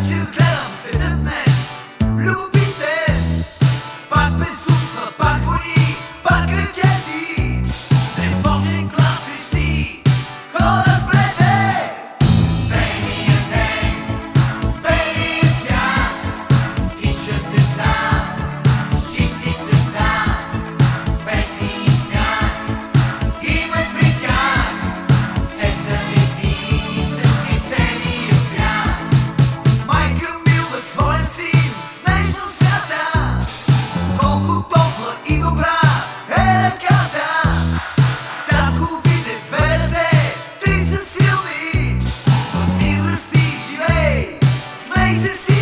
вечер гледам света днес. Любопитен, пак безумства, пак войни, пак ракети. Тревожен глас крещи: хора, спрете! Белия ден, белия свят, тичат деца с чисти сърца, песни и смях имат при тях. Те са едни и същи целия свят. Майка милва своя син с нежно свята, колко топла и добра е ръката. Татко виде две ръце, три са силни, в мир расти, живей, смей се си.